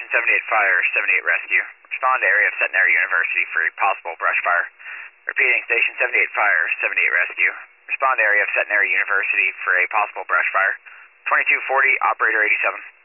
Station 78 Fire, 78 Rescue. Respond to area of Centenary University for a possible brush fire. Repeating, Station 78 Fire, 78 Rescue. Respond to area of Centenary University for a possible brush fire. 2240, Operator 87.